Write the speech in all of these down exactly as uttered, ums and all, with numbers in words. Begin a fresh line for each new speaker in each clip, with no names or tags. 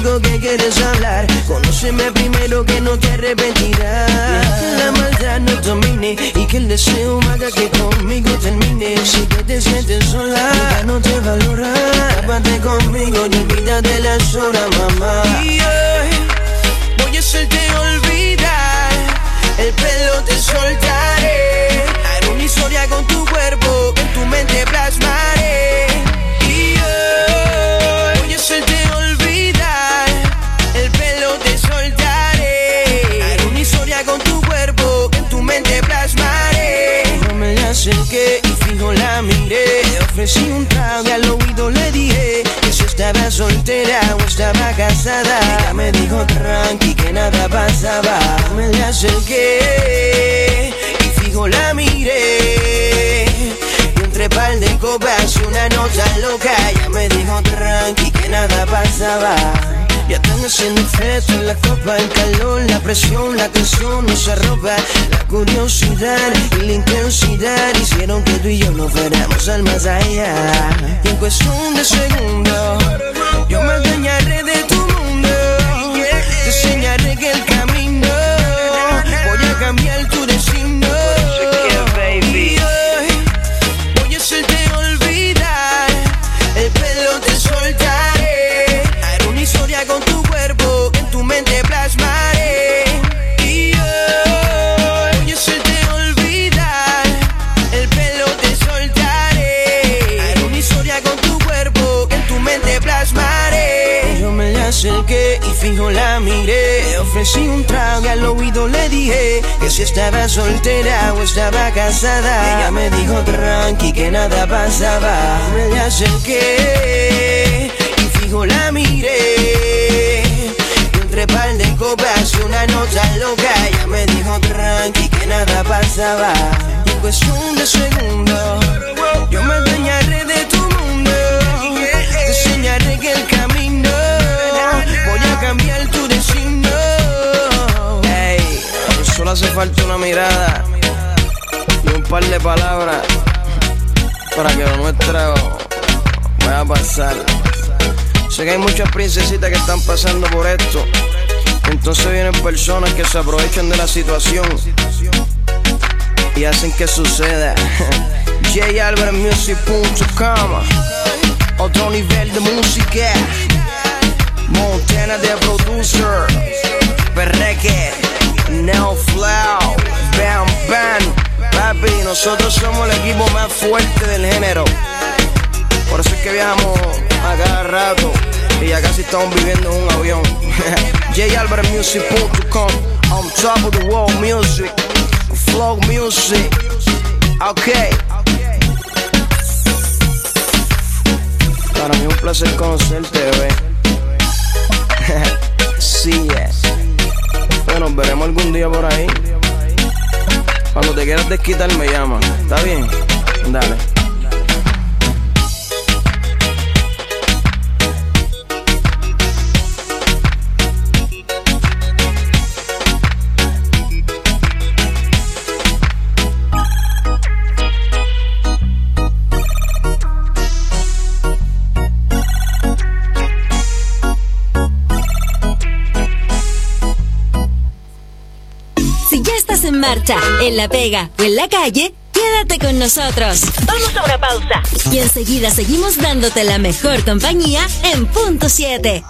lo que quieres hablar. Conóceme primero que no te arrepentirás. Que la maldad no domine y que el deseo haga que conmigo termine. Si que te sientes sola, ya no te valora. Tápate conmigo y olvídate las horas, mamá. Y hoy voy a hacerte olvidar. El pelo te soltaré. Haré una historia con tu cuerpo que en tu mente plasmaré. Y hoy voy a hacerte olvidar. El pelo te soltaré. Haré una historia con tu cuerpo que en tu mente plasmaré. No me la acerqué y fijo la miré. Ofrecí un trago y al oído le dije que si estaba soltera o estaba casada. Ella me dijo tranqui que nada pasaba. Me la acerqué y fijo la miré. Y entre par de copas y una nota loca. Ella me dijo tranqui que nada pasaba. Ya están haciendo efecto en la copa, el calor, la presión, la tensión nos arropa. La curiosidad y la intensidad hicieron que tú y yo nos fuéramos al más allá. Y en cuestión de segundos, yo me adueñaré de tu mundo. Te enseñaré que el camino, voy a cambiar tu destino. Y hoy voy a hacerte olvidar. El pelo te soltaré. Haré una historia con tu cuerpo que en tu mente plasmaré. Y hoy voy a hacerte olvidar. El pelo te soltaré. Haré una historia con tu cuerpo que en tu mente plasmaré. Yo me la acerqué y fijo la miré. Ofrecí un trago y al oído le dije que si estaba soltera o estaba casada. Ella me dijo tranqui que nada pasaba. Me la acerqué y fijo la miré. Y entre par de copas y una nota loca. Ella me dijo tranqui que nada pasaba. Y en cuestión de segundos, yo me adueñaré de tu mundo. Te enseñaré que el camino, voy a cambiar tu destino. Ey, solo hace falta una mirada y un par de palabras para que lo nuestro vaya a pasar. Sé que hay muchas princesitas que están pasando por esto. Entonces vienen personas que se aprovechan de la situación y hacen que suceda. J Albert Music punto com. Otro nivel de música. Montana de producer. Perreque. Neo Flow. Bam Bam. Papi, nosotros somos el equipo más fuerte del género. Por eso es que viajamos a cada rato y ya casi estamos viviendo en un avión. J Albert Music punto com. On top of the world music. Flow music. Okay. Para mí es un placer conocerte, bebé. Sí, es. Bueno, nos veremos algún día por ahí. Cuando te quieras desquitar me llama. ¿Está bien? Dale.
En marcha, en la pega o en la calle, quédate con nosotros. Vamos a una pausa y enseguida seguimos dándote la mejor compañía en Punto siete.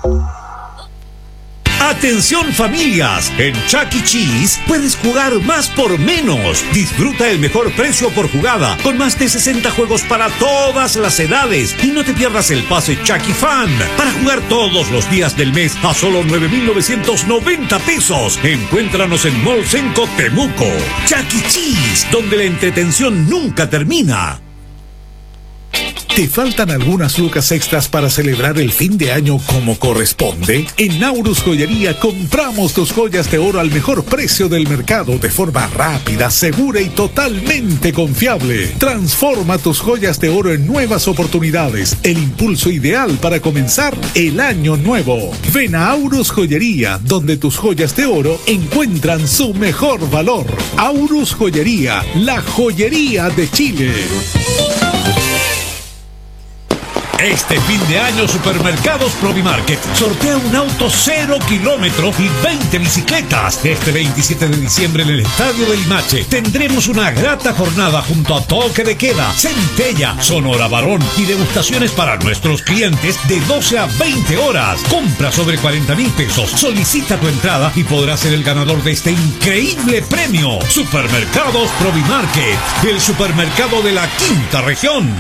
Atención familias, en Chuck E. Cheese puedes jugar más por menos. Disfruta el mejor precio por jugada, con más de sesenta juegos para todas las edades. Y no te pierdas el pase Chuck E. Fan, para jugar todos los días del mes a solo nueve mil novecientos noventa pesos. Encuéntranos en Mall Senco Temuco. Chuck E. Cheese, donde la entretención nunca termina.
¿Te faltan algunas lucas extras para celebrar el fin de año como corresponde? En Naurus Joyería compramos tus joyas de oro al mejor precio del mercado de forma rápida, segura y totalmente confiable. Transforma tus joyas de oro en nuevas oportunidades, el impulso ideal para comenzar el año nuevo. Ven a Aurus Joyería, donde tus joyas de oro encuentran su mejor valor. Aurus Joyería, la joyería de Chile.
Este fin de año Supermercados Provimarket sortea un auto cero kilómetros y veinte bicicletas. Este veintisiete de diciembre en el Estadio del Limache tendremos una grata jornada junto a toque de queda, centella, Sonora Varón y degustaciones para nuestros clientes de doce a veinte horas. Compra sobre cuarenta mil pesos, solicita tu entrada y podrás ser el ganador de este increíble premio. Supermercados Provimarket, el supermercado de la quinta región.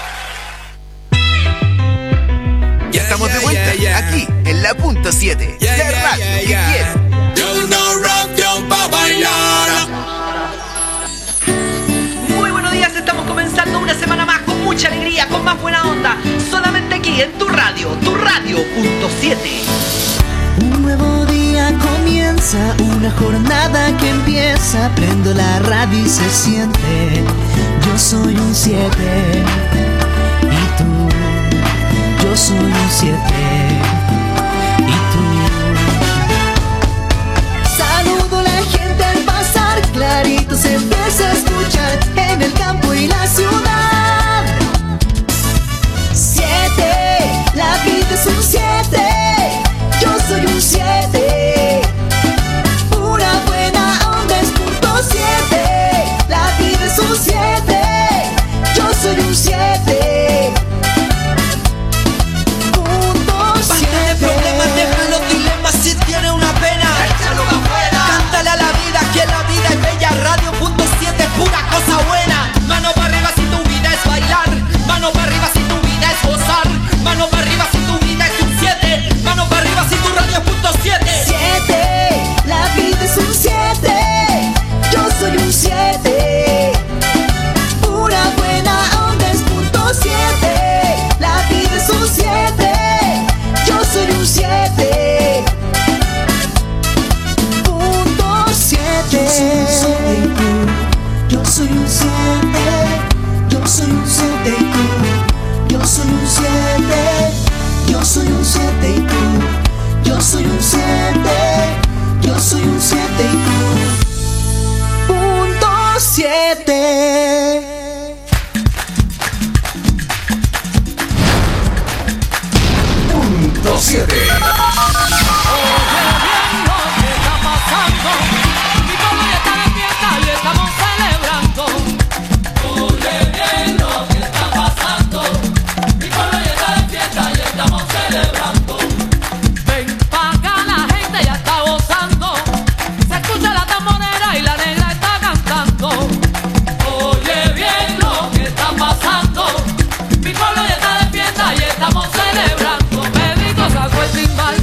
Ya estamos de vuelta, yeah, yeah. Aquí en la punto siete, yeah, la yeah, radio yeah, yeah. que quieres.
Yo no rock, yo pa' bailar.
Muy buenos días, estamos comenzando una semana más con mucha alegría, con más buena onda, solamente aquí en tu radio, tu radio punto siete.
Un nuevo día comienza, una jornada que empieza, prendo la radio y se siente, yo soy un siete, y tú. Yo soy un siete, y tú. Saludo a la gente al pasar, clarito se empieza a escuchar en el campo y la ciudad. Siete, la vida es un siete, yo soy un siete. Una buena onda es punto siete, la vida es un siete, yo soy un siete.
Si tiene una pena, échalo afuera. Cántale a la vida, que la vida es bella. Radio punto siete, pura cosa buena. Mano para arriba si tu vida es bailar. Mano para arriba si tu vida es gozar. Mano para arriba si tu vida es un siete. Mano para arriba si tu radio punto siete.
Siete, la vida es un siete. Yo soy un siete. Pura buena onda es punto siete. La vida es un siete. Yo soy un siete. Yo soy un siete, yo soy un siete y tú. Yo soy un siete, yo soy un siete y tú. Yo soy un siete, yo soy un siete y tú. Punto siete.
Punto siete.
Mi pueblo ya está de fiesta y estamos celebrando. Pedrito sacó el timbal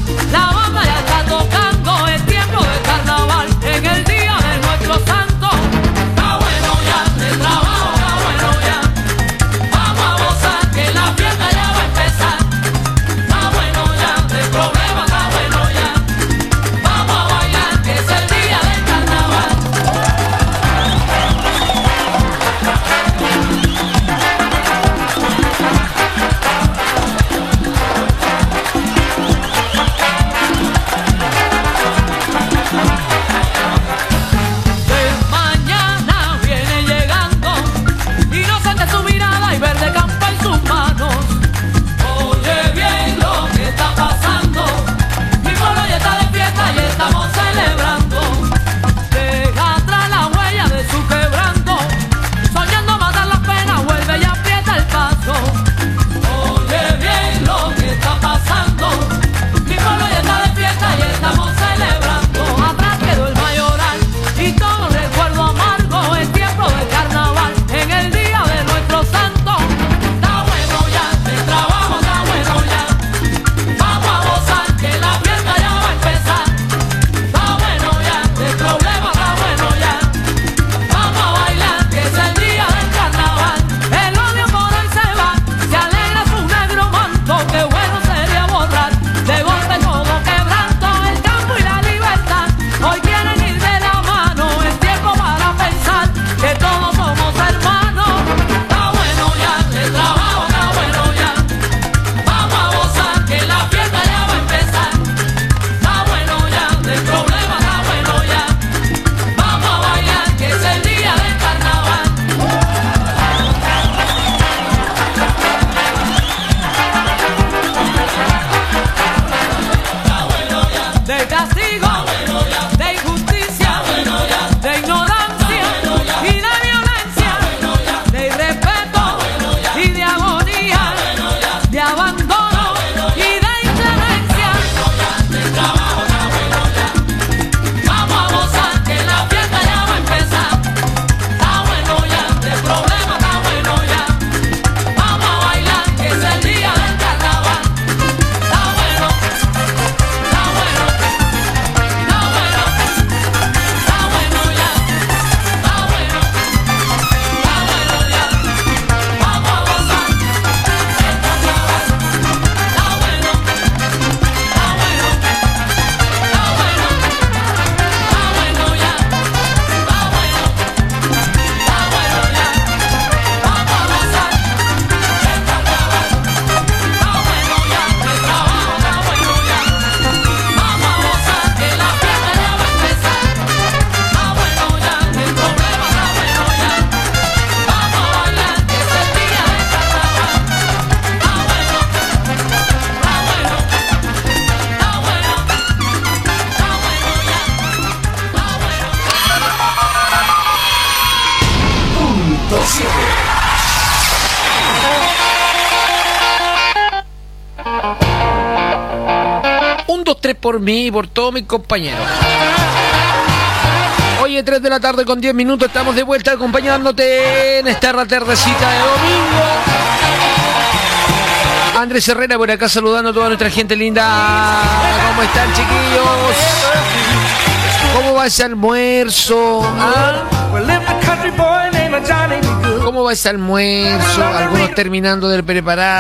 tres por mí y por todos mis compañeros. Oye, tres de la tarde con diez minutos, estamos de vuelta acompañándote en esta tardecita de domingo. Andrés Herrera por acá saludando a toda nuestra gente linda. ¿Cómo están, chiquillos? ¿Cómo va ese almuerzo? ¿Ah? ¿Cómo va ese almuerzo? Algunos terminando de preparar.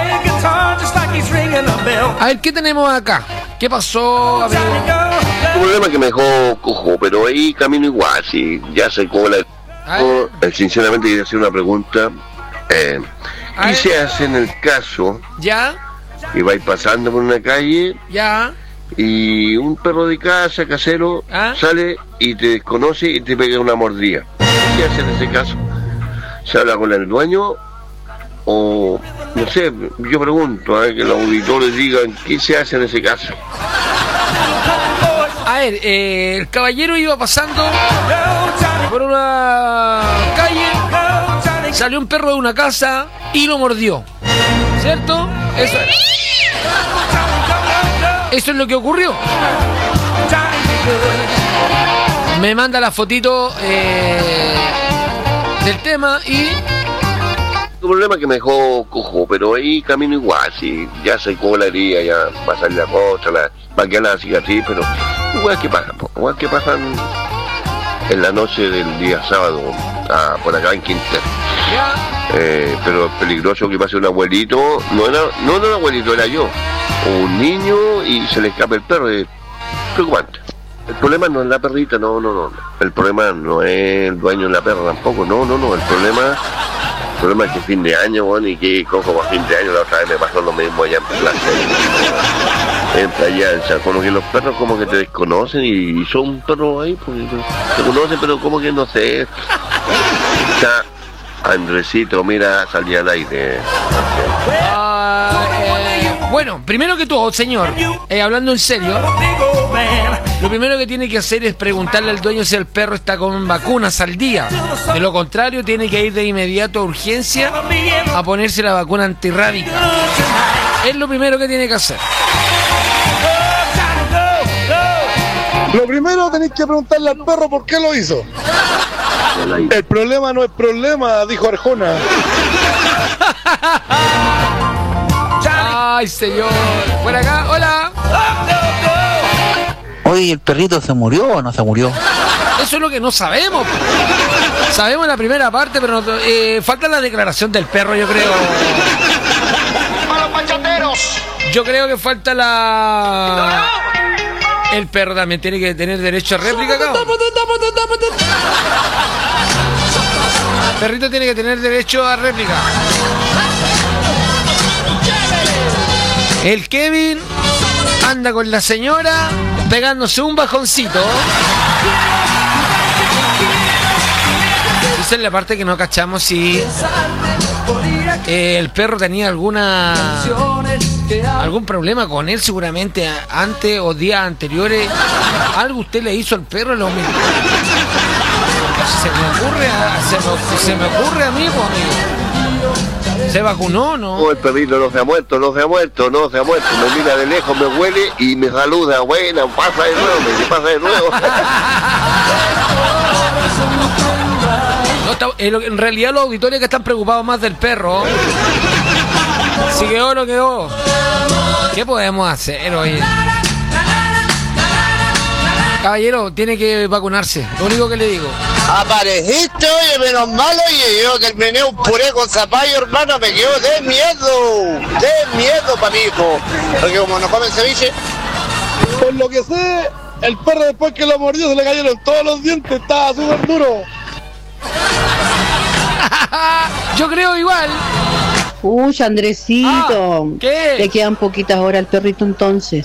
A ver, ¿qué tenemos acá? ¿Qué pasó? A ver.
El problema es que me dejó cojo, pero ahí camino igual, sí, ya sé cómo la... Oh, sinceramente quería hacer una pregunta. Eh, ¿Qué
Ay.
se hace en el caso
¿Ya?
que vais pasando por una calle
¿Ya?
y un perro de casa casero
¿Ah?
sale y te desconoce y te pega una mordida? ¿Qué se hace en ese caso? ¿Se habla con el dueño? O, no sé, yo pregunto, a ver, que los auditores digan qué se hace en ese caso.
A ver, eh, el caballero iba pasando por una calle, salió un perro de una casa y lo mordió, ¿cierto? Eso es. Eso es lo que ocurrió. Me manda la fotito eh, del tema y...
El problema es que me dejó cojo, pero ahí camino igual, sí, ya sé cómo la herida, ya va a salir la cosa, la, va a quedar la cicatriz, pero igual que pasa, po, igual que pasan en la noche del día sábado, ah, por acá en Quintero. Eh, pero es peligroso que pase un abuelito, no era, no era un abuelito, era yo, o un niño y se le escapa el perro, es preocupante. El problema no es la perrita, no, no, no, el problema no es el dueño de la perra tampoco, no, no, no, el problema... El problema es que fin de año, bueno, y que cojo para fin de año, la otra vez me pasó lo mismo allá en Plaza. En Playa del San, como que los perros como que te desconocen y son perros ahí, pues, te conocen, pero como que no sé. Ya, Andresito, mira, salí al aire.
Ah, eh, bueno, primero que todo, señor, eh, hablando en serio, lo primero que tiene que hacer es preguntarle al dueño si el perro está con vacunas al día. De lo contrario, tiene que ir de inmediato a urgencia a ponerse la vacuna antirrábica. Es lo primero que tiene que hacer.
Lo primero tenéis que preguntarle al perro por qué lo hizo. El problema no es problema, dijo Arjona.
Ay, señor. Por acá, hola.
Oye, ¿el perrito se murió o no se murió?
Eso es lo que no sabemos. Sabemos la primera parte, pero no, eh, falta la declaración del perro, yo creo. Yo creo que falta la... El perro también tiene que tener derecho a réplica, cabrón. El perrito tiene que tener derecho a réplica. El Kevin anda con la señora pegándose un bajoncito. Esa es la parte que no cachamos si eh, el perro tenía alguna algún problema con él, seguramente antes o días anteriores. Algo usted le hizo al perro, lo mismo. Se me ocurre a, se me, se me ocurre a mí, pues, amigo. ¿Se vacunó, no?
Oh, el perrito no se ha muerto, no se ha muerto, no se ha muerto. Me mira de lejos, me huele y me saluda. Buena, pasa de nuevo, me pasa de nuevo.
No, está, en realidad los auditores que están preocupados más del perro. Si quedó, no quedó. ¿Qué podemos hacer, oye? Caballero, tiene que vacunarse. Lo único que le digo.
Apareciste, oye, menos malo, oye, yo que me un puré con zapallo, hermano, me quedo de miedo, de miedo para mi hijo, porque como no comen ceviche.
Por lo que sé, el perro después que lo mordió se le cayeron todos los dientes, estaba súper duro.
Yo creo igual.
Uy, Andresito.
Ah, ¿qué?
Le quedan poquitas horas al perrito entonces.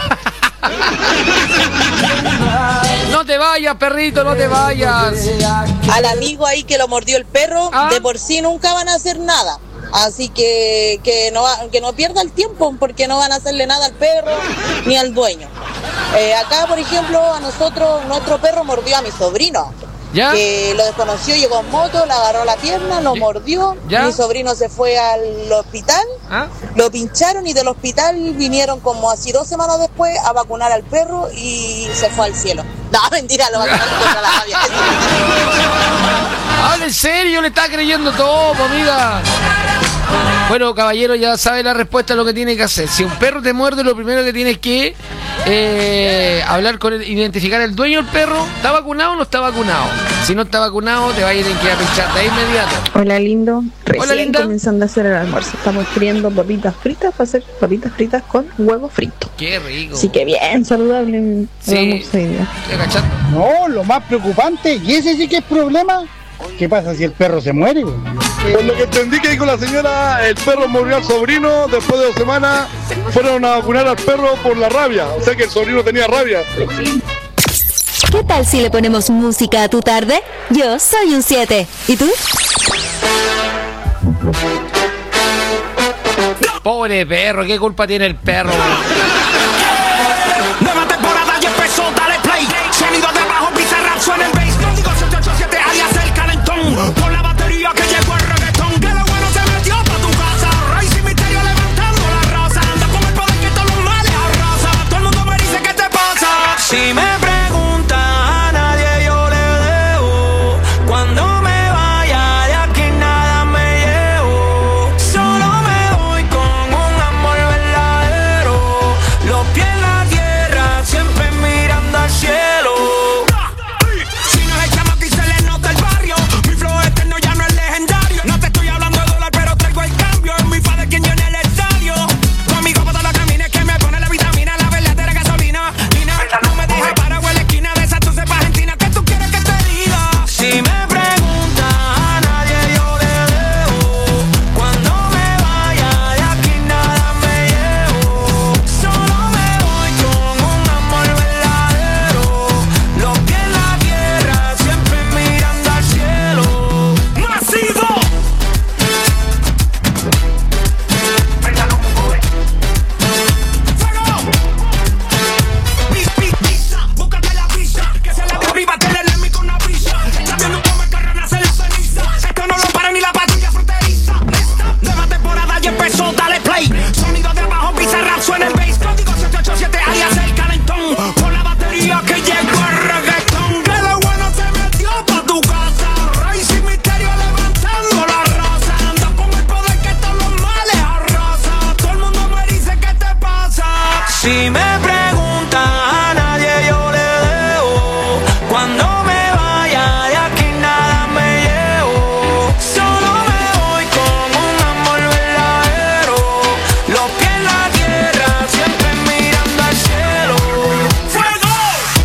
No te vayas, perrito, no te vayas.
Al amigo ahí que lo mordió el perro,
¿Ah?
de por sí nunca van a hacer nada. Así que que no, que no pierda el tiempo, porque no van a hacerle nada al perro ni al dueño. Eh, acá, por ejemplo, a nosotros, nuestro perro mordió a mi sobrino.
¿Ya?
Que lo desconoció, llegó en moto, le agarró la pierna, lo mordió.
¿Ya?
Mi sobrino se fue al hospital,
¿Ah?
lo pincharon y del hospital vinieron como así dos semanas después a vacunar al perro y se fue al cielo. No, mentira, lo vacunaron contra la rabia.
Habla en serio, le está creyendo todo, amiga. Bueno, caballero, ya sabe la respuesta a lo que tiene que hacer. Si un perro te muerde, lo primero que tienes que eh, hablar con él, identificar el dueño del perro. ¿Está vacunado o no está vacunado? Si no está vacunado, te va a ir en que a pinchar de inmediato.
Hola, lindo. Recién
Hola, linda.
Comenzando a hacer el almuerzo. Estamos friendo papitas fritas para hacer papitas fritas con huevo frito.
Qué rico.
Así que bien saludable el
Sí.
almuerzo hoy día.
No, lo más preocupante, y ese sí que es problema. ¿Qué pasa si el perro se muere, güey?
Por lo que entendí que dijo la señora, el perro murió al sobrino, después de dos semanas fueron a vacunar al perro por la rabia, o sea que el sobrino tenía rabia.
¿Qué tal si le ponemos música a tu tarde? Yo soy un siete. ¿Y tú?
Pobre perro, ¿qué culpa tiene el perro?
Nueva temporada y empezó, dale play. Sonido de abajo, Bizarrap suena el bass. Código siete ocho siete alias el calentón. Con la batería que llegó el reggaetón. Que lo bueno se metió pa' tu casa. Rey sin misterio levantando la raza. Anda con el poder que todos los males arrasa. Todo el mundo me dice ¿qué te pasa? Si me preguntas a nadie yo le debo. Cuando me vaya de aquí nada me llevo. Solo me voy con un amor verdadero. Los pies en la tierra, siempre mirando al cielo. Si no es el chamaco y se le nota el barrio, mi flow eterno ya no es legendario. No te estoy hablando de dólar, pero traigo el cambio. Es mi padre quien llena el estadio. Conmigo por todos los caminos que me pone la vitamina, la verdadera gasolina. Nina, no me dejes parado en la esquina de esa tu cepa argentina. ¿Qué tú quieres que te diga? Si me preguntas a nadie yo le debo. Cuando me vaya de aquí nada me llevo. Solo me voy con un amor verdadero. Los pies en la tierra, siempre mirando al cielo. ¡Masivo! Pis, pis, pisa, búscate la visa. Que se la derriba, te le con una brisa. Está viendo cómo el carro nace la ceniza. Esto no lo para ni la patrulla fronteriza. Nueva temporada y empezó, dale play. Sonido de abajo, Bizarrap suena el bass. Código siete ocho siete alias el calentón. Con la batería que llegó el reggaetón. Que lo bueno se metió pa' tu casa. Rey sin misterio levantando la raza. Anda con el poder que todos los males arrasa. Todo el mundo me dice ¿qué te pasa? Si me preguntas a nadie yo le debo. Cuando me vaya de aquí nada me llevo. Solo me voy con un amor verdadero. Los pies en la tierra, siempre mirando al cielo. ¡Fuego!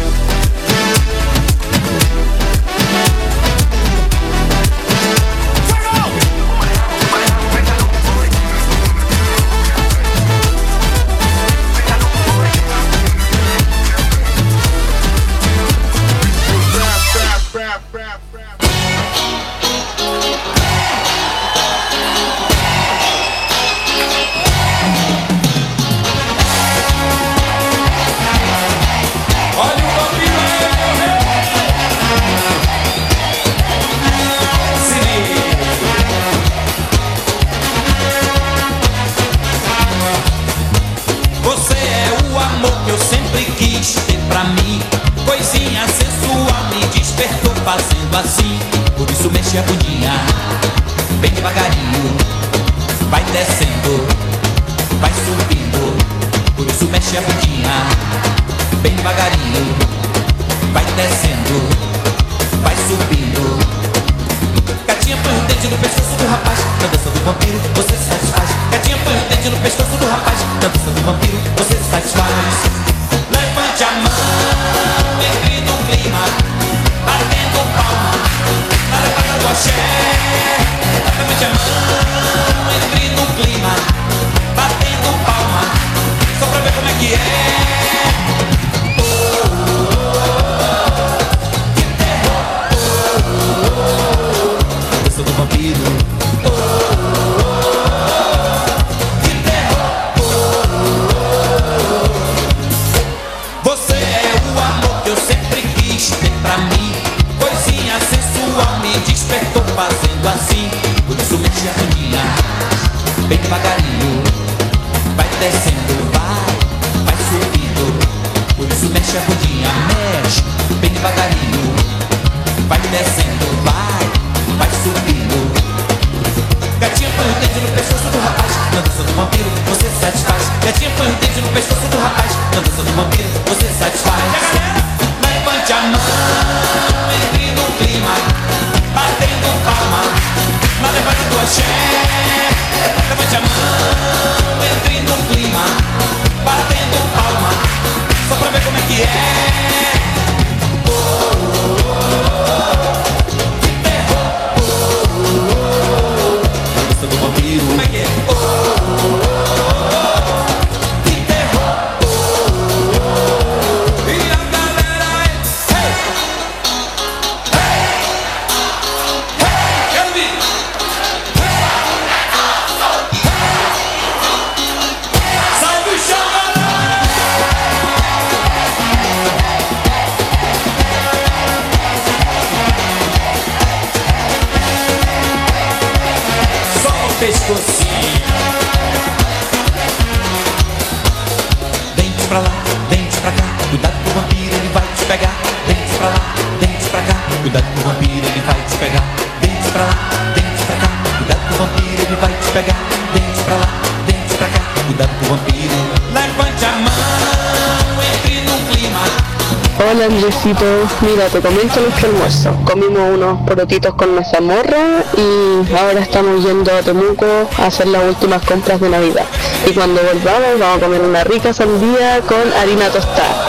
Você é o amor que eu sempre quis ter pra mim. Coisinha sensual me despertou fazendo assim. Por isso mexe a bundinha, bem devagarinho. Vai descendo, vai subindo. Por isso mexe a bundinha, bem devagarinho. Vai descendo, vai subindo. Gatinha põe o dente no pescoço do rapaz. Na dança do vampiro você se satisfaz. Gatinha põe o dente no pescoço do rapaz. Na dança do vampiro você se satisfaz. Levante a mão, entre no clima, batendo palma, na levada do axé. Levante a mão, entre no clima, batendo palma, só pra ver como é que é. Dança do vampiro. Você é o amor que eu sempre quis ter pra mim. Coisinha
dança do vampiro, você satisfaz. Levante a mão, entre no clima, batendo palma, mas levante a tua axé. Levante a mão, entre no clima, batendo palma, só pra ver como é que é. Oh, oh, oh, oh, que terror. Oh, oh, oh, oh, a dança do vampiro, como é que é? Oh, oh, oh, oh, que terror. Oh, oh, oh, e a galera é hey, hey, hey, quero ver. Salve o chão, só o pescocinho. Dente pra lá, dente pra cá, cuidado que o vampiro ele vai te pegar. Dente pra lá, dente pra cá, cuidado que o vampiro ele vai te pegar. Dente pra lá, dente pra cá, cuidado que o vampiro ele vai te pegar. Dente pra lá, dente pra cá, cuidado que o vampiro. Levante a mão, entre num clima.
Hola Andresito, mira, te comento nuestro almuerzo. Comimos unos porotitos con mazamorra y ahora estamos yendo a Temuco a hacer las últimas compras de Navidad. Y cuando volvamos vamos a comer una rica sandía con harina tostada.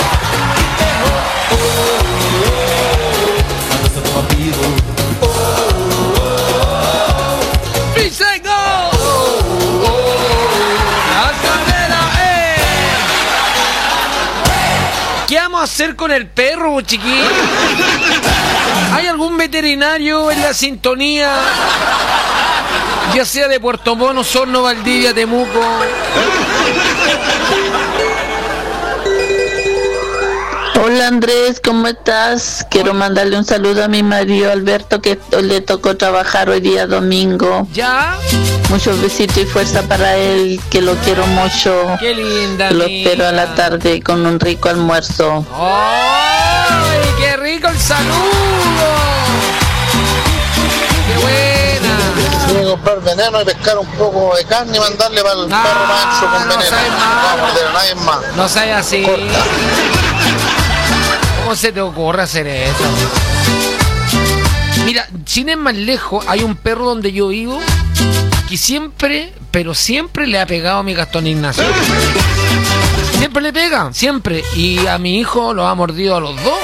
¿Qué vamos a hacer con el perro, chiquín? ¿Hay algún veterinario en la sintonía? Ya sea de Puerto Montt, Osorno, Valdivia, Temuco.
Hola Andrés, ¿cómo estás? Quiero mandarle un saludo a mi marido Alberto, que le tocó trabajar hoy día domingo.
¿Ya?
Muchos besitos y fuerza para él, que lo quiero mucho.
Qué linda.
Lo espero a la tarde con un rico almuerzo.
¡Ay, qué rico el saludo! ¡Qué buena!
Voy a comprar veneno y pescar un poco de carne y mandarle para el no, perro manso con
no
veneno. No vamos a morder a nadie más.
No seas así.
Corta.
¿Cómo se te ocurre hacer eso? Mira, sin ir más lejos, hay un perro donde yo vivo que siempre, pero siempre le ha pegado a mi Gastón Ignacio. Siempre le pega, siempre. Y a mi hijo lo ha mordido a los dos.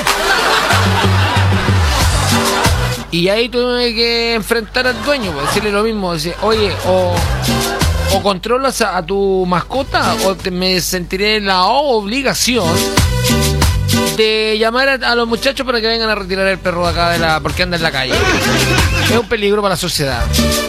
Y ahí tuve que enfrentar al dueño, pues, decirle lo mismo, decir, oye, o, o controlas a, a tu mascota o te, me sentiré la obligación de llamar a, a los muchachos para que vengan a retirar el perro de acá de la, porque anda en la calle. Es un peligro para la sociedad.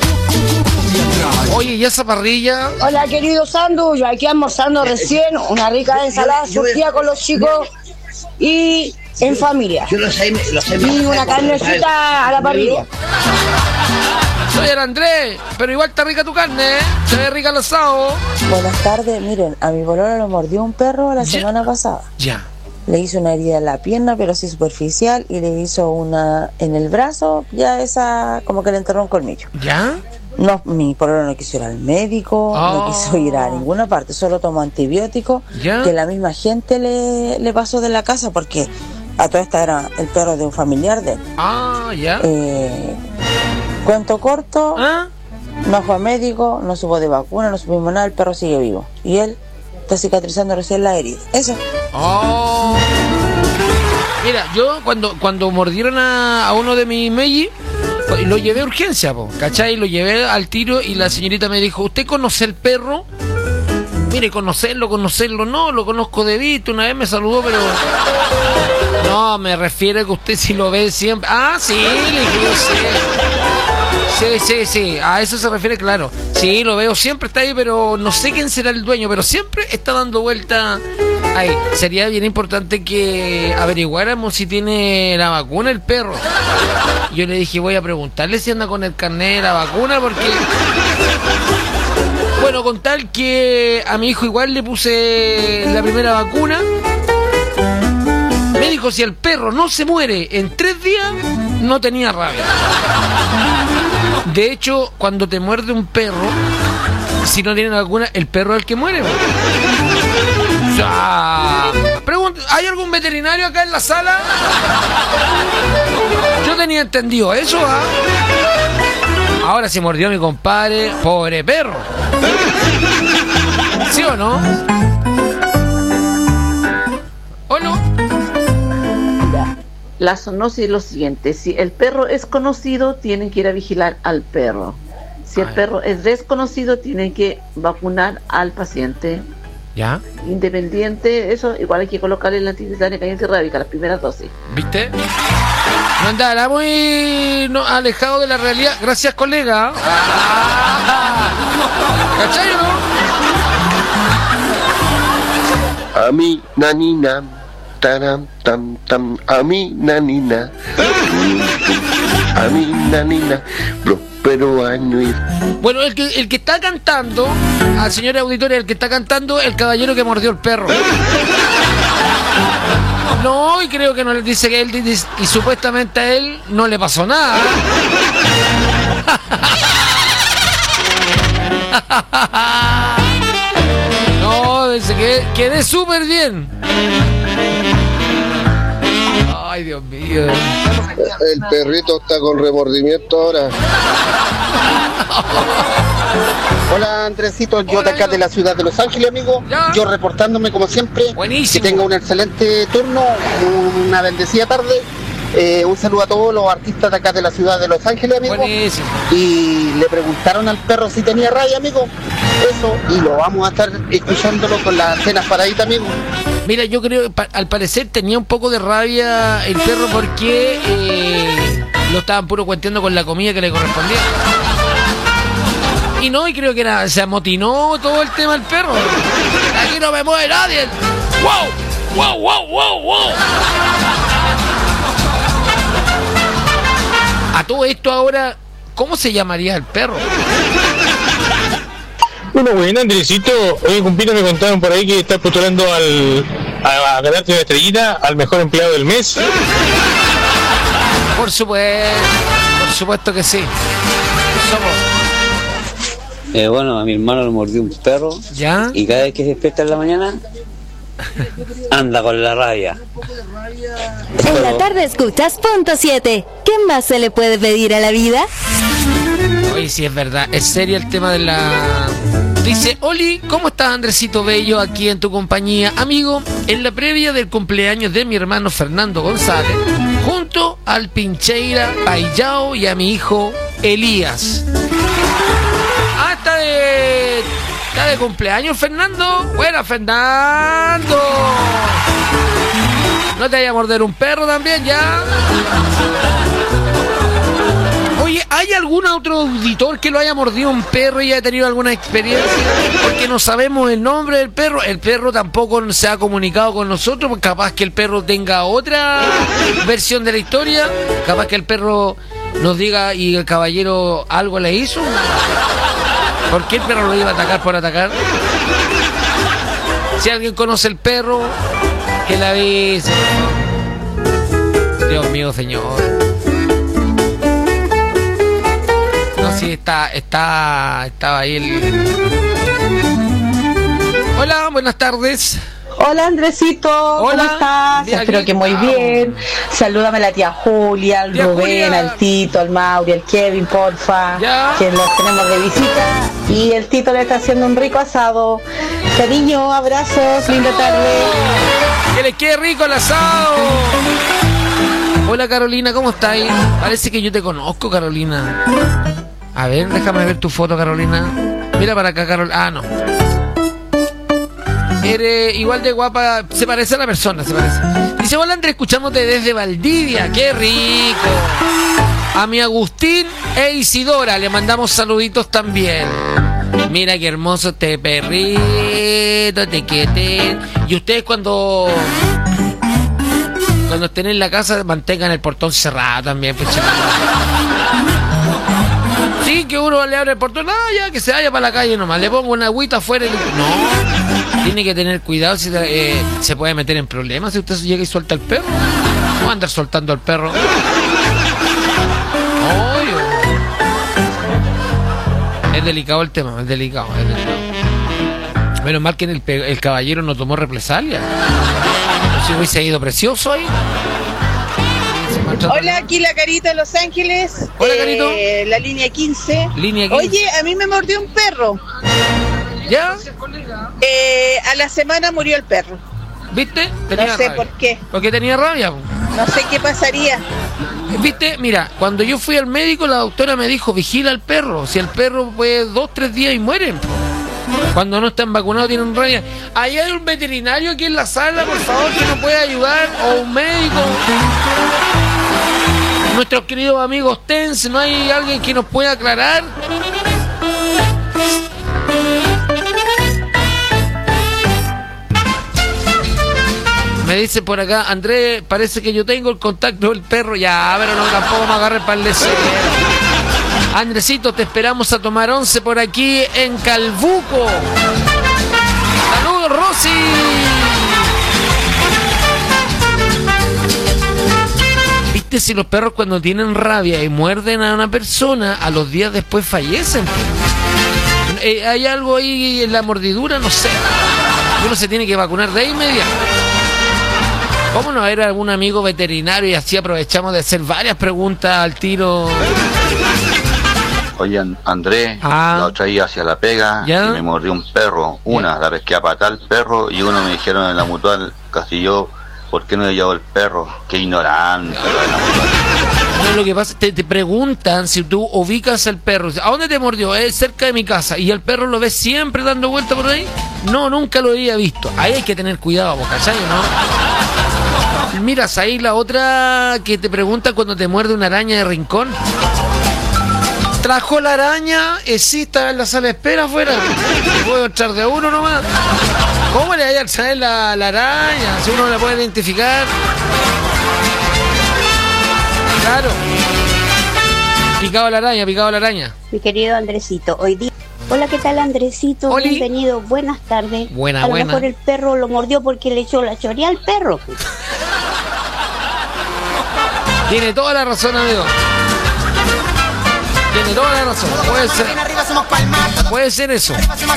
Oye, ¿y esa parrilla?
Hola, querido Sandu, yo aquí almorzando recién una rica ensalada surtida con los chicos y en familia. Y una carnecita a la parrilla.
Soy el Andrés, pero igual está rica tu carne, ¿eh? Se ve rica el asado.
Buenas tardes, miren, a mi bolona lo mordió un perro la semana
ya.
pasada.
Ya.
Le hizo una herida en la pierna, pero sí superficial, y le hizo una en el brazo, ya esa, como que le enterró un colmillo.
¿Ya?
No, mi pololo no quiso ir al médico, oh. no quiso ir a ninguna parte, solo tomó antibióticos, ¿ya? Que la misma gente le, le pasó de la casa, porque a toda esta era el perro de un familiar de él.
Ah, ya.
Eh, cuento corto,
¿ah?
No fue a médico, no supo de vacuna, no supimos nada, el perro sigue vivo. Y él está cicatrizando recién la herida. Eso.
Oh. Mira, yo cuando, cuando mordieron a, a uno de mis Meiji, lo llevé a urgencia, po, ¿cachai? Lo llevé al tiro y la señorita me dijo, ¿usted conoce el perro? Mire, conocerlo, conocerlo, no, lo conozco de vista, una vez me saludó, pero... No, me refiero a que usted si lo ve siempre... Ah, sí, le dije, yo sé. Sí, sí, sí, a eso se refiere, claro. Sí, lo veo, siempre está ahí, pero no sé quién será el dueño, pero siempre está dando vuelta ahí. Sería bien importante que averiguáramos si tiene la vacuna el perro. Yo le dije, voy a preguntarle si anda con el carnet de la vacuna, porque... Bueno, con tal que a mi hijo igual le puse la primera vacuna. Me dijo, si el perro no se muere en tres días, no tenía rabia. De hecho, cuando te muerde un perro, si no tiene vacuna, el perro es el que muere. Ya. Pregunta, ¿hay algún veterinario acá en la sala? Yo tenía entendido eso, ¿ah? Ahora se mordió mi compadre, pobre perro. ¿Sí o no? ¿O no?
La zoonosis es lo siguiente: si el perro es conocido, tienen que ir a vigilar al perro. Si el perro es desconocido, tienen que vacunar al paciente.
¿Ya?
Independiente, eso igual hay que colocarle la antitetania y antirrábica, las primeras dosis.
¿Viste? No andará muy no, alejado de la realidad. Gracias, colega. Ah, ¿cachai, no?
A mí, nanina, taram, tam, tam, a mí, nanina, a mí, nanina, próspero año y...
Bueno, el que, el que está cantando, al señor auditorio, el que está cantando, el caballero que mordió el perro. No, y creo que no le dice que él, dice, y supuestamente a él no le pasó nada. No, dice que quedé súper bien. Ay, Dios mío.
El perrito está con remordimiento ahora. Hola, Andresito, yo Hola, de acá yo. de la ciudad de Los Ángeles, amigo. ¿Ya? Yo reportándome como siempre. Buenísimo. Que tenga un excelente turno, una bendecida tarde. Eh, un saludo a todos los artistas de acá de la ciudad de Los Ángeles, amigo. Buenísimo. Y le preguntaron al perro si tenía rabia, amigo. Eso, y lo vamos a estar escuchándolo con las cenas paraditas, amigo.
Mira, yo creo, al parecer tenía un poco de rabia el perro porque eh, lo estaban puro cuenteando con la comida que le correspondía. Y no, y creo que era, se amotinó todo el tema del perro. Aquí no me mueve nadie. ¡Wow! ¡Wow, wow, wow, wow! A todo esto ahora, ¿cómo se llamaría el perro?
Bueno, bueno, Andresito, hoy en Cumpino me contaron por ahí que estás postulando al, a, a ganarte una estrellita al mejor empleado del mes.
Por supuesto, por supuesto que sí. Somos.
Eh, bueno, a mi hermano lo mordió un perro.
¿Ya?
Y cada vez que se despierta en la mañana, anda con la rabia.
En la tarde escuchas punto siete. ¿Qué más se le puede pedir a la vida?
Oye, sí, es verdad. Es serio el tema de la... Dice, Oli, ¿cómo estás, Andresito Bello? Aquí en tu compañía. Amigo, en la previa del cumpleaños de mi hermano Fernando González, junto al Pincheira Payao y a mi hijo Elías. Ah, está de... está de cumpleaños, Fernando. Buena, Fernando. ¿No te vaya a morder un perro también, ya? Oye, ¿hay algún otro auditor que lo haya mordido un perro y haya tenido alguna experiencia? Porque no sabemos el nombre del perro. El perro tampoco se ha comunicado con nosotros. Pues capaz que el perro tenga otra versión de la historia. Capaz que el perro nos diga y el caballero algo le hizo. ¿Por qué el perro lo iba a atacar por atacar? Si alguien conoce el perro, que la avise. Dios mío, señor. No, sí, está, está, estaba ahí el... Hola, buenas tardes.
Hola, Andresito,
Hola.
¿cómo estás?
Bien,
Espero
aquí.
que muy bien. Salúdame a la tía Julia, al
Tía
Rubén,
Julia.
al Tito, al Mauri, al Kevin, porfa.
Ya.
Que los tenemos de visita. Y el Tito le está haciendo un rico asado. Cariño, abrazos, linda tarde.
¡Que les quede rico el asado! Hola, Carolina, ¿cómo estás? Parece que yo te conozco, Carolina. A ver, déjame ver tu foto, Carolina. Mira para acá, Carolina. Ah, no. Eres igual de guapa, se parece a la persona, se parece. Dice, hola Andrés, escuchándote desde Valdivia, qué rico. A mi Agustín e Isidora le mandamos saluditos también. Mira qué hermoso este perrito, te quieten. Y ustedes cuando cuando estén en la casa mantengan el portón cerrado también, pues, sí, que uno le abre el portón, no, ya que se vaya para la calle nomás, le pongo una agüita afuera y... No, tiene que tener cuidado, si eh, se puede meter en problemas si usted llega y suelta el perro. No va a andar soltando al perro. Obvio. Es delicado el tema, es delicado, es delicado. Menos mal que el, el caballero no tomó represalia. Si hubiese ido precioso ahí.
Hola, aquí la Carita de Los Ángeles.
Hola, Carito.
Eh, la línea quince.
Línea quince.
Oye, a mí me mordió un perro.
¿Ya?
Eh, a la semana murió el perro.
¿Viste? Tenía
no sé
rabia.
por qué.
Porque tenía rabia.
No sé qué pasaría.
¿Viste? Mira, cuando yo fui al médico, la doctora me dijo, vigila al perro. Si el perro puede dos, tres días y mueren. Cuando no están vacunados tienen rabia. Ahí hay un veterinario aquí en la sala, por favor, que nos pueda ayudar. O un médico. Nuestros queridos amigos T E N S, ¿no hay alguien que nos pueda aclarar? Me dice por acá, Andrés, parece que yo tengo el contacto del perro. Ya, pero no, tampoco me agarre para el deseo. Andresito, te esperamos a tomar once por aquí en Calbuco. ¡Saludos, Rosy! ¿Viste si los perros cuando tienen rabia y muerden a una persona, a los días después fallecen? Eh, ¿Hay algo ahí en la mordidura? No sé. Uno se tiene que vacunar de inmediato. ¿Cómo no era algún amigo veterinario y así aprovechamos de hacer varias preguntas al tiro?
Oye, Andrés,
ah.
la otra día hacia la pega
¿Ya?
y me mordió un perro. Una, ¿Ya? La pesqué a patar el perro y uno me dijeron en la mutual, casi yo, ¿por qué no le llevó el perro? Qué ignorante.
No, lo que pasa, te, te preguntan si tú ubicas al perro. ¿A dónde te mordió? Es cerca de mi casa. ¿Y el perro lo ves siempre dando vuelta por ahí? No, nunca lo había visto. Ahí hay que tener cuidado, ¿cachai? ¿No? Miras ahí la otra que te pregunta cuando te muerde una araña de rincón. Trajo la araña, eh, sí, estaba en la sala de espera afuera. Puedo echar de uno nomás. ¿Cómo le vaya a traer la, la araña? Si uno la puede identificar. Claro. Picado la araña, picado la araña.
Mi querido Andresito, hoy día... Hola, ¿qué tal, Andresito?
Oli.
Bienvenido, buenas tardes.
Buena,
A lo
buena.
mejor el perro lo mordió porque le echó la choría al perro.
Tiene toda la razón, amigo. Tiene toda la razón. Puede ser. Puede ser eso.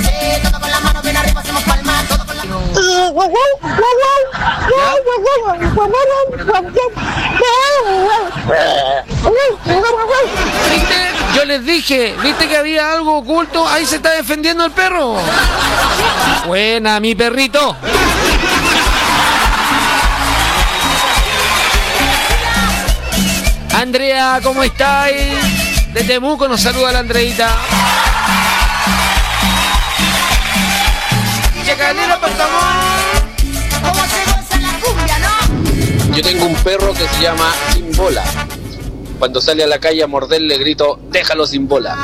¿Viste? Yo les dije, ¿viste que había algo oculto? Ahí se está defendiendo el perro. Buena, mi perrito. Andrea, ¿cómo estáis? De Temuco nos saluda la Andreita.
¿Cómo se goza la cumbia, no?
Yo tengo un perro que se llama Sin Bola. Cuando sale a la calle a morder le grito, déjalo sin bola.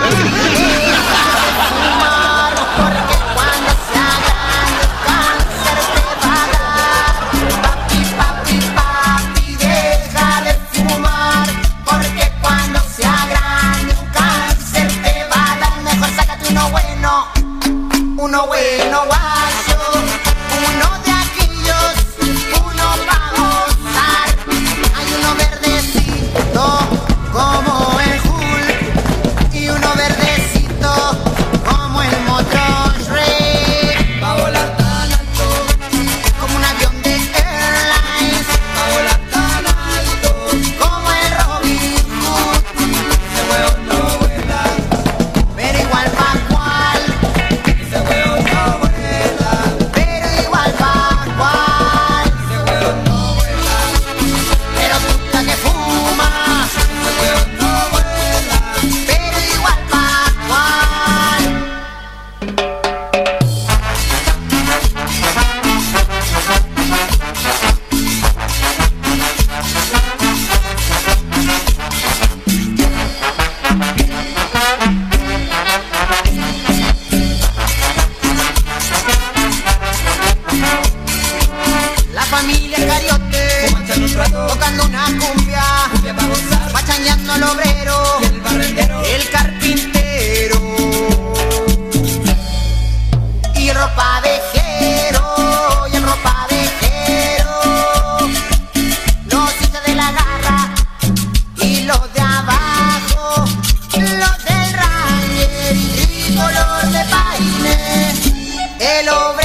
Uno bueno, guayo, uno de aquellos, uno pa' gozar. Hay uno verdecito como el Hulk y uno verdecito como el motor Shrek. Pa' volar tan alto como un avión de airlines. Pa' volar tan alto como el Robin Hood. Ese huevo no vuela, pero igual pa' cual. Tocando una cumbia, va chañando el obrero, el carpintero y el ropadejero, y el ropadejero, los hijos de la garra y los de abajo, los del ranger y color de paine, el obrero.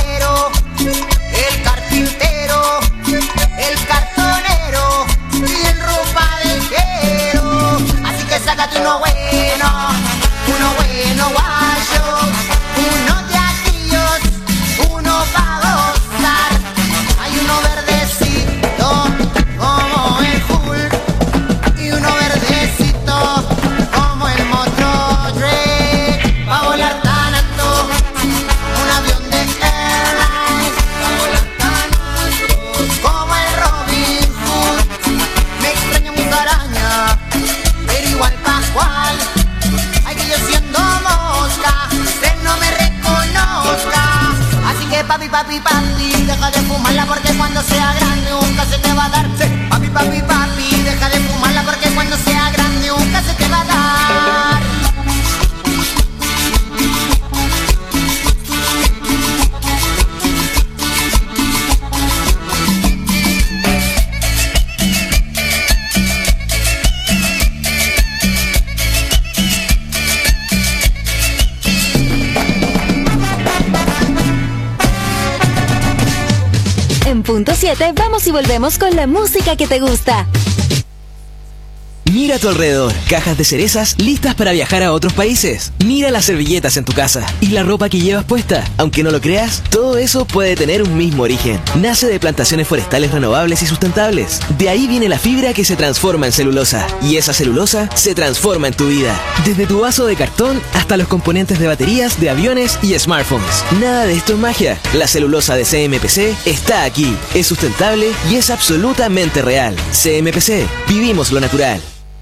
Punto siete vamos y volvemos con la música que te gusta.
Mira a tu alrededor, cajas de cerezas listas para viajar a otros países. Mira las servilletas en tu casa y la ropa que llevas puesta. Aunque no lo creas, todo eso puede tener un mismo origen. Nace de plantaciones forestales renovables y sustentables. De ahí viene la fibra que se transforma en celulosa. Y esa celulosa se transforma en tu vida. Desde tu vaso de cartón hasta los componentes de baterías de aviones y smartphones. Nada de esto es magia. La celulosa de C M P C está aquí. Es sustentable y es absolutamente real. C M P C. Vivimos lo natural.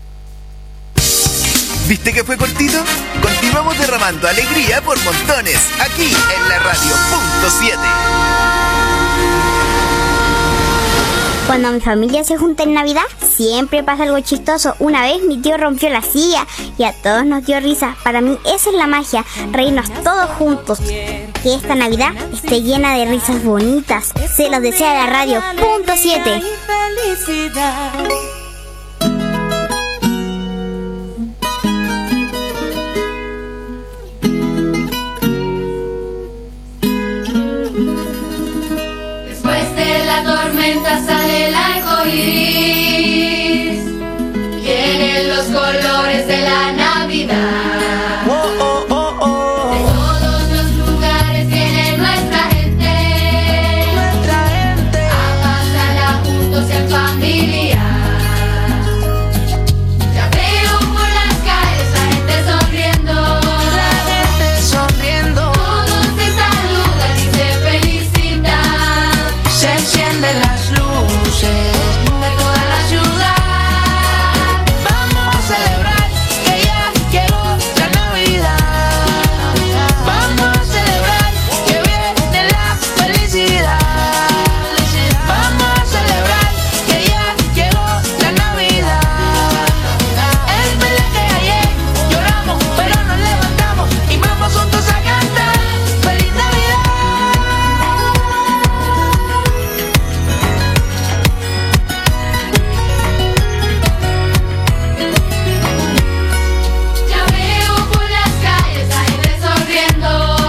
¿Viste que fue cortito? Continuamos derramando alegría por montones, aquí en la radio punto siete.
Cuando mi familia se junta en Navidad, siempre pasa algo chistoso. Una vez mi tío rompió la silla y a todos nos dio risa. Para mí esa es la magia, reírnos todos juntos. Que esta Navidad esté llena de risas bonitas. Se los desea la radio punto siete.
Sale el arco iris, tiene los colores de la Navidad. Oh, oh, oh, oh. De todos los lugares viene nuestra gente, nuestra gente a pasarla juntos en familia. Ya veo por las calles la gente sonriendo, la gente sonriendo. Todos se saludan y se felicitan, se encienden las luces de toda la ciudad. Vamos a celebrar que ya llegó la Navidad. Vamos a celebrar que viene la felicidad. Vamos a celebrar que ya llegó la Navidad. Es verdad que ayer lloramos, pero nos levantamos y vamos juntos a cantar feliz Navidad. Ya veo por las calles la gente sonriendo,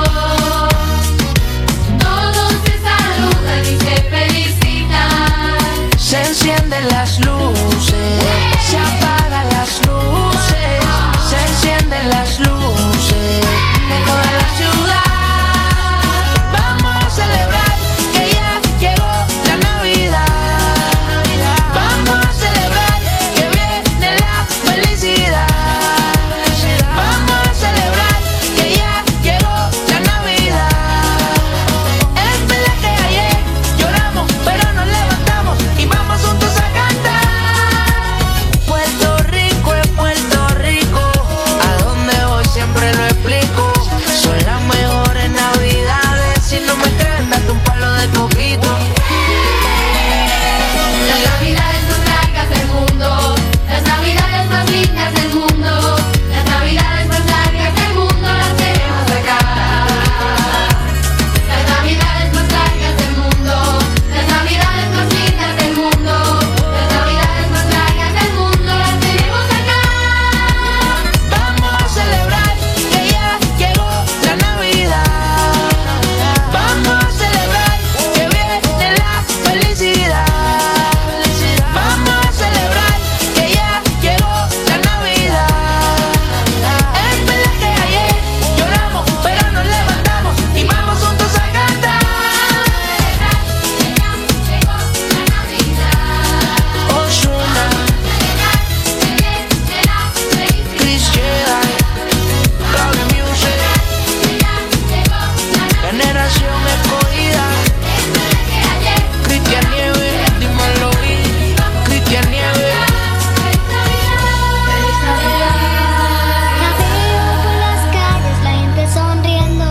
todos se saludan y se felicitan. Se encienden las luces, se apagan las luces, se encienden las luces de toda la ciudad. Vamos a celebrar que ya llegó la Navidad. Vamos a celebrar que viene la felicidad. Vamos a celebrar que ya llegó la Navidad. Es verdad que ayer lloramos, pero nos levantamos y vamos juntos a cantar. Puerto Rico es Puerto Rico, a donde voy siempre lo explico. Son las mejores Navidades, si no me creen date un palo de coquito. Las Navidades más largas del mundo, las Navidades más lindas del mundo, las Navidades más largas del mundo las tenemos acá. Las Navidades más largas del mundo, las Navidades más lindas del mundo, las Navidades más largas del mundo las tenemos acá. Vamos a celebrar que ya llegó la Navidad. Vamos a celebrar que viene la felicidad. Vamos a celebrar que ya llegó la Navidad. Es verdad que ayer lloramos, pero nos levantamos y vamos juntos a cantar. Ozuna, Chris Jedi, Cable Music, Generación Escogida, Cristian Nieves, dímelo y Cristian Nieves.
Ya veo por las calles la gente sonriendo,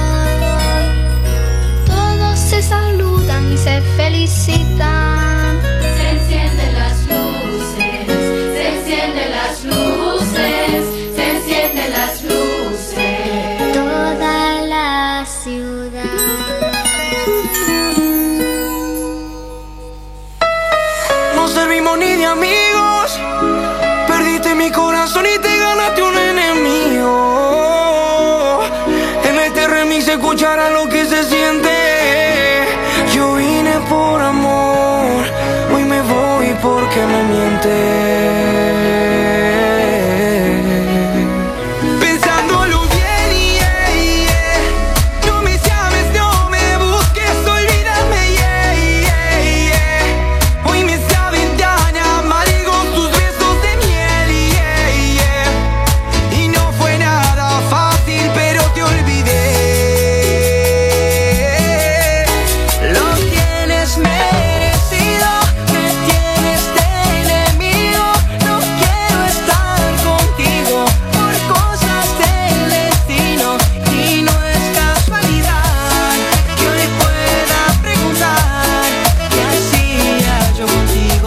todos se saludan y se felicitan.
Se encienden las luces, se encienden las luces, se encienden las luces.
Toda la ciudad.
No servimos ni de amigos, perdiste mi corazón y te ganaste un enemigo. En este remix se escuchará lo que se siente. Yo vine por amor.
Pensándolo bien, yeah, yeah. No me llames, no me busques, olvídame, yeah, yeah, yeah. Hoy me saben tan amargos tus besos de miel, yeah, yeah. Y no fue nada fácil, pero te olvidé. Lo tienes merecido, me tienes de enemigo. No quiero estar contigo por cosas del destino. Y no es casualidad que hoy pueda preguntar qué hacía yo contigo.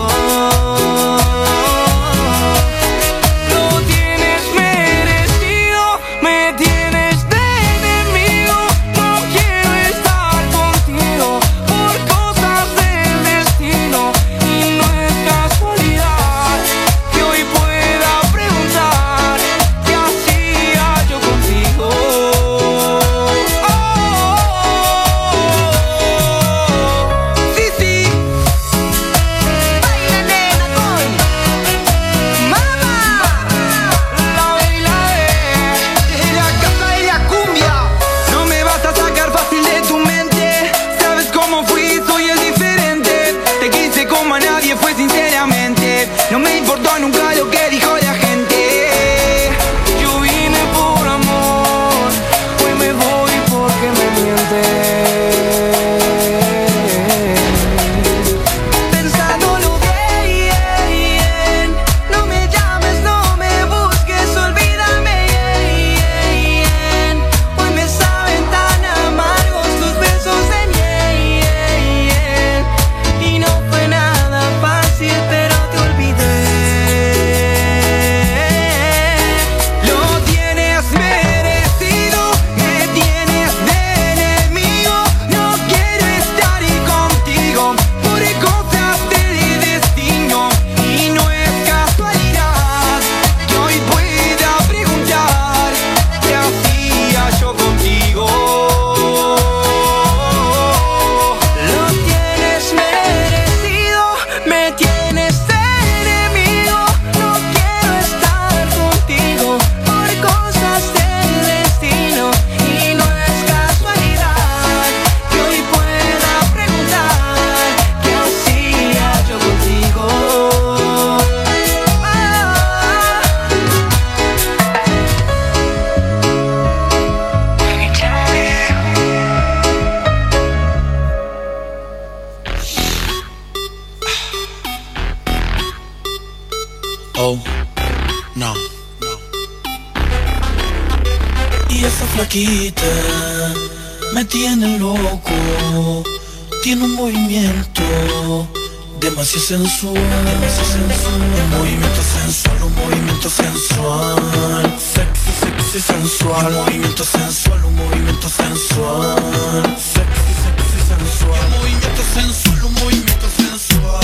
Lo tienes merecido, me tienes de enemigo. No quiero estar contigo por cosas del destino. Y no es casualidad que hoy pueda preguntar qué hacía yo contigo. Sí, sí. Baila, nena, con mamá. La baila de la casa de la cumbia. No me vas a sacar fácil de tu mente. Sabes cómo fui, soy el diferente. Te quise como a nadie fue sinceramente. No me importó nunca lo que dijo la gente. Yo vine por amor, hoy me voy porque me mientes. Pensándolo bien, bien. No me llames, no me busques, olvídame, bien. Hoy me saben tan amargos tus besos de miel. Y no fue nada fácil, pero te olvidé. Lo tienes merecido, me tienes de enemigo. No quiero estar contigo por cosas del destino. Y no es casualidad que hoy pueda preguntar qué hacía yo contigo. Lo tienes merecido, me tienes de enemigo. No quiero estar contigo por cosas del destino. Y no es casualidad que hoy pueda preguntar qué hacía yo contigo.
Oh, no. Y esa flaquita me tiene loco. Tiene un movimiento demasiado sensual, demasiado sensual. Un movimiento sensual, un movimiento sensual. Sexy, sexy, sensual. Un movimiento sensual, un movimiento sensual. Sexy, sexy, sensual. Un movimiento sensual, un movimiento sensual.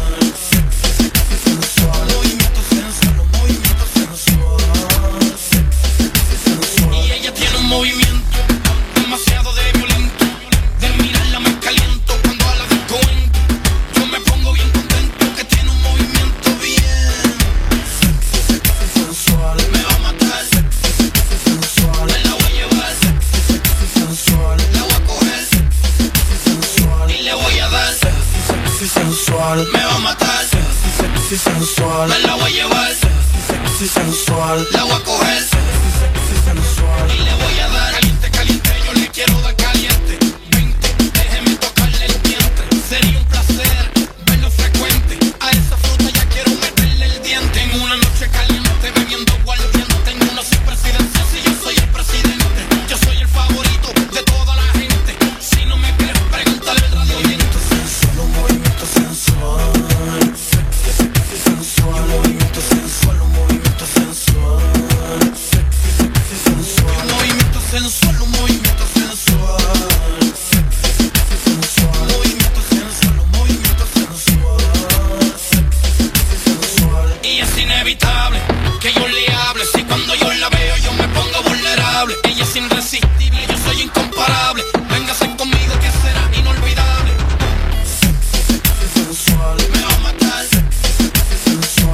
Y ella tiene un movimiento demasiado de violento. De mirarla me caliento cuando a la disco entro. Yo me pongo bien contento que tiene un movimiento bien sexy, sexy, sensual. Me va a matar sexy, sexy, sensual. Me la voy a llevar sexy, sexy, sensual. La voy a coger sexy, sexy, sensual. Y le voy a dar sexy, sexy, sensual. Me va a matar sexy, sexy, sensual. Me la voy a llevar sexy, sexy, sensual. La voy a coger sexy, sexy, sensual. Y le voy a dar caliente, caliente. Yo le quiero dar caliente. Vente, déjeme tocarle el vientre. Sería un placer verlo frecuente. A esa fruta ya quiero meterle el diente. En una noche caliente bebiendo aguardiente. En una sin presidencia, si yo soy el presidente. Yo soy el favorito de toda la gente. Si no me crees, pregúntale al radio oyente. Sensual, un movimiento sensual. Sexy, sexy, sensual. Un movimiento sensual, un movimiento sensual. Sexy, sexy, sensual. Un movimiento sensual, un movimiento sensual. Sexy, sexy, sensual. Un movimiento sensual, un movimiento sensual. Sexy, sexy, sensual. Y es inevitable que yo le hable. Si cuando yo la veo yo me pongo vulnerable. Ella es irresistible, yo soy incomparable. Véngase conmigo que será inolvidable. Sexy, sexy, sensual. Me va a matar. Sexy, sexy, sensual.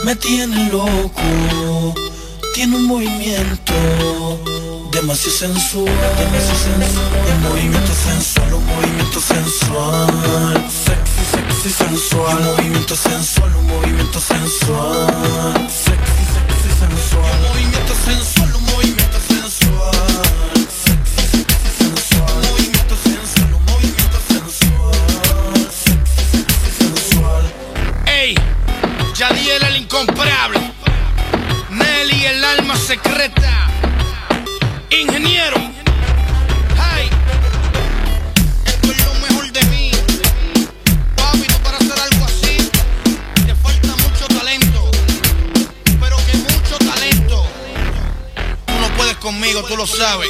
me tiene loco. Tiene un movimiento demasiado sensual, demasiado sensual. Un movimiento sensual, un movimiento sensual. Sexy, sexy, sensual. Un movimiento sensual, un movimiento sensual. Sexy, sexy, sensual. Un movimiento sensual, un movimiento sensual. Sexy, sexy, sensual. Un movimiento sensual, un movimiento sensual. Sexy, sexy, sensual.
Ey, Yadiel el incomparable, Nelly el alma secreta, ingeniero. Hey, esto es lo mejor de mí. Papi, tú para hacer algo así te falta mucho talento, pero que mucho talento. Tú no puedes conmigo, tú lo sabes.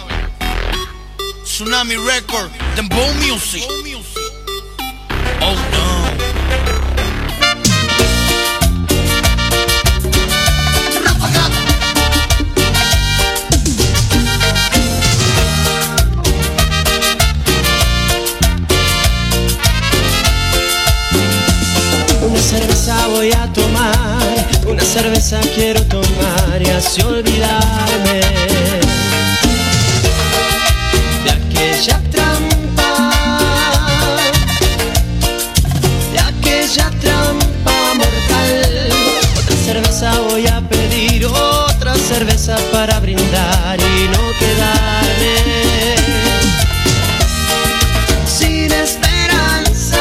Tsunami Record, Dembow Music. Oh no.
Una cerveza voy a tomar, una cerveza quiero tomar y así olvidarme de aquella trampa, de aquella trampa mortal. Otra cerveza voy a pedir, otra cerveza para brindar y no quedarme sin esperanza.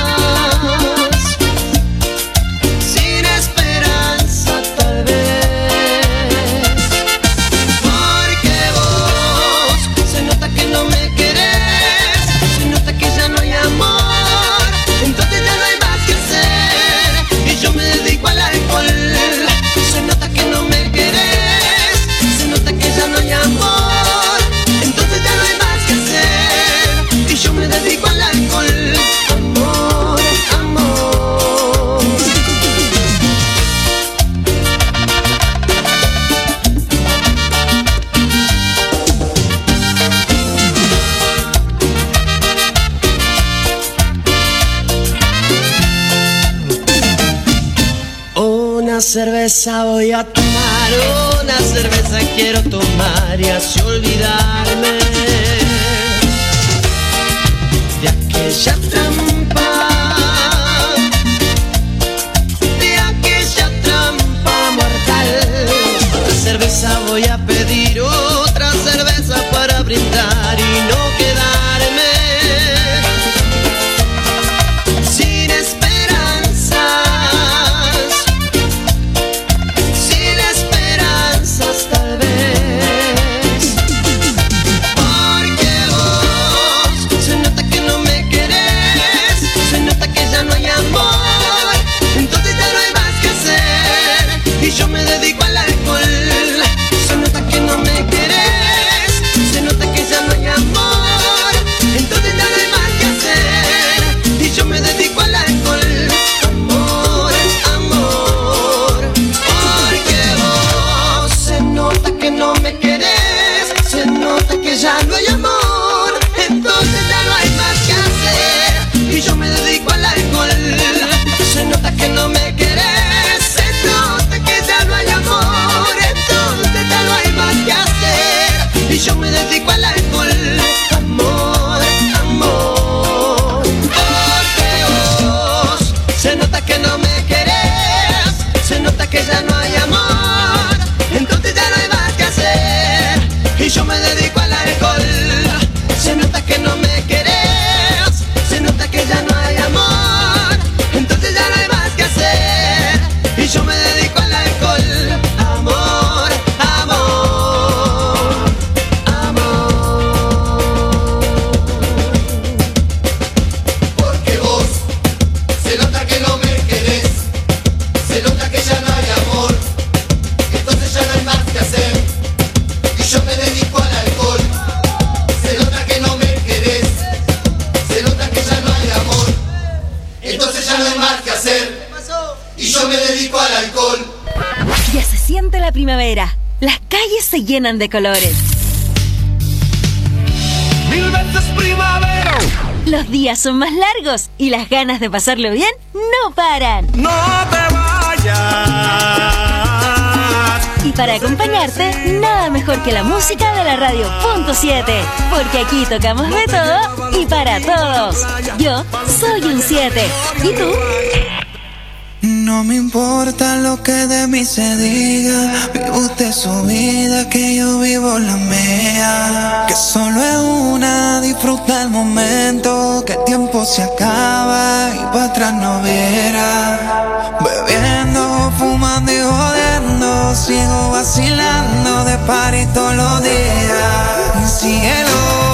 Una cerveza voy a tomar, una cerveza quiero tomar y así olvidarme de aquella trampa, de aquella trampa mortal. Otra cerveza voy a pedir, otra cerveza para brindar y no quedarme sin esperanzas. Tal vez, porque vos se nota que no me querés, se nota que ya no hay amor, entonces ya no hay más que hacer y yo me dedico al alcohol. Se nota que no me querés, se nota que ya no hay amor, entonces ya no hay más que hacer y yo me dedico al alcohol. Amor, amor, porque vos se nota que no me querés, se nota que ya no hay amor, entonces ya no hay más que hacer y yo me dedico al alcohol. Se nota que no me querés, se nota que ya no hay amor, entonces ya no hay más que hacer y yo me dedico al alcohol. Amor, amor, porque vos se nota que no me querés, se nota que ya no hay amor, entonces ya no hay más que hacer y yo me dedico al alcohol. Se nota que no me querés, se nota que ya no hay amor, entonces ya no hay más que hacer y yo me dedico al alcohol. Amor, amor, amor.
Porque vos se nota que no me querés, se nota que ya no hay amor, entonces ya no hay más que hacer y yo me dedico al alcohol. Se nota que no me querés, se nota que ya no hay amor, entonces ya no hay más que hacer y yo me dedico al alcohol.
Ya se siente la primavera. Las calles se llenan de colores.
Mil veces primavera.
Los días son más largos y las ganas de pasarlo bien no paran.
No te vayas.
Y para acompañarte, nada mejor que la música de la radio punto siete, porque aquí tocamos de todo y para todos. Yo soy un siete. ¿Y tú?
No me importa lo que de mí se diga, vive usted su vida, que yo vivo la mía. Que solo es una, disfruta el momento, que el tiempo se acaba y para atrás no viera. Bebiendo, fumando y jodiendo, sigo vacilando de party todos los días. Cielo.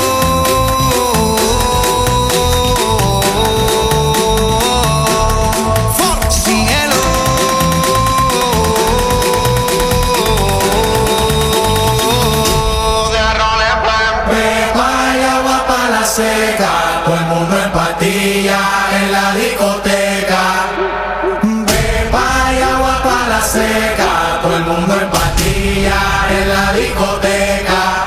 Seca, todo el mundo en patilla en la discoteca. Pepa y agua para la seca, todo el mundo en patilla en la discoteca.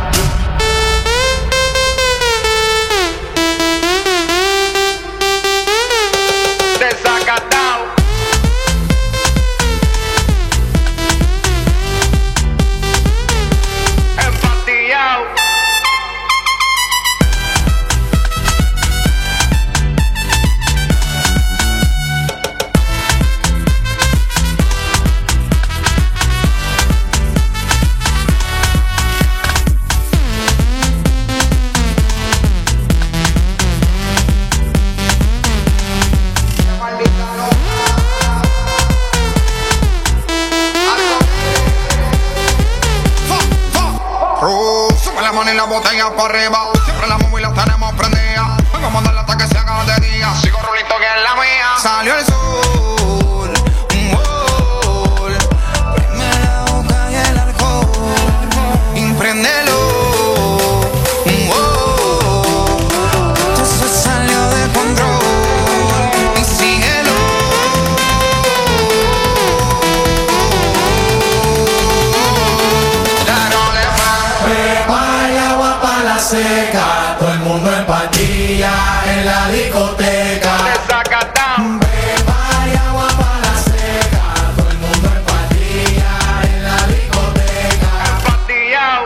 Desacatao. Empatillao.
Y la botella para arriba, siempre las móviles las tenemos prendidas. Hoy vamos a darle hasta que se haga de día. Sigo rulito que es la mía. Salió el sol, un gol. Prime la boca y el alcohol. Impréndelo, un gol. Esto se salió de control. Y síguelo. Seca, todo el mundo en patilla en la discoteca. Beba y agua para la seca, todo el mundo en patilla en la discoteca. Empatillao.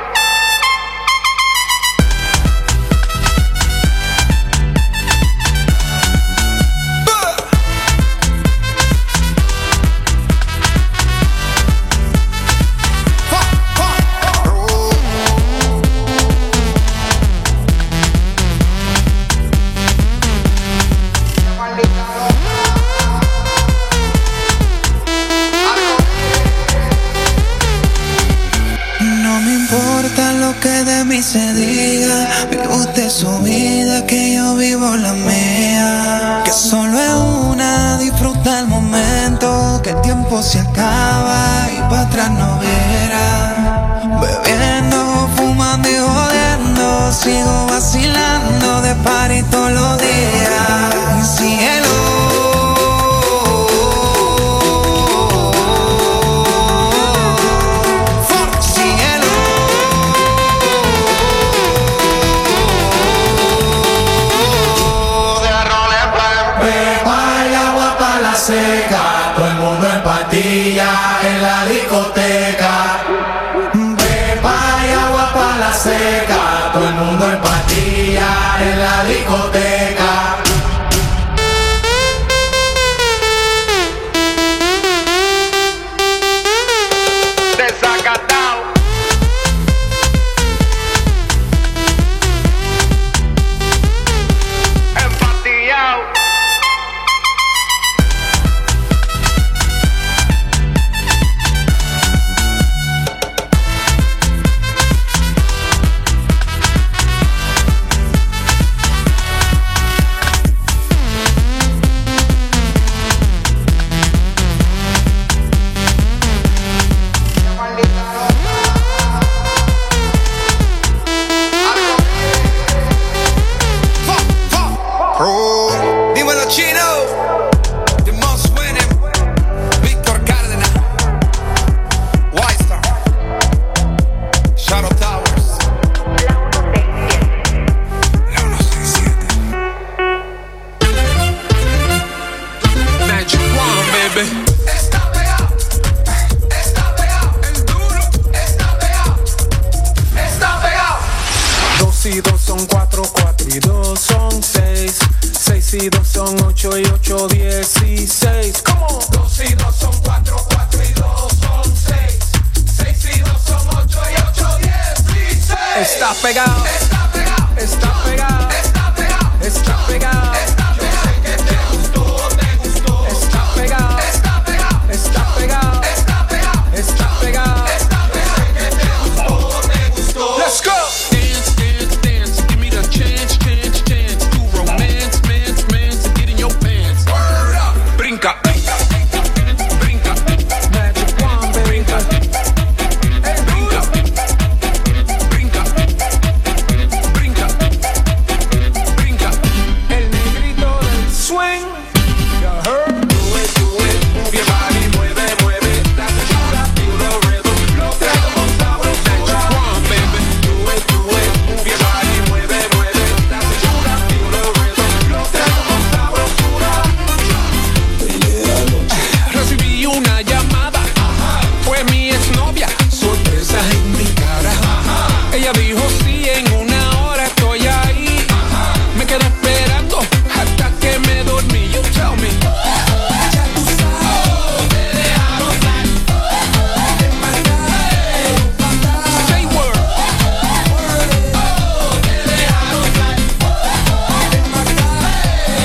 Se diga, vive usted su vida, que yo vivo la mía. Que solo es una, disfruta el momento, que el tiempo se acaba y para atrás no viera. Bebiendo, fumando y jodiendo, sigo vacilando de party todos los días. Cielo. Seca, todo el mundo en patilla en la discoteca. Pepa y agua para la seca, todo el mundo en patilla en la discoteca. Desacatao. Empatillao.
y dos son ocho y ocho, dieciséis. ¿Cómo? Dos y dos son cuatro, cuatro y dos son seis. Seis y dos son ocho y ocho, dieciséis. Está pegado.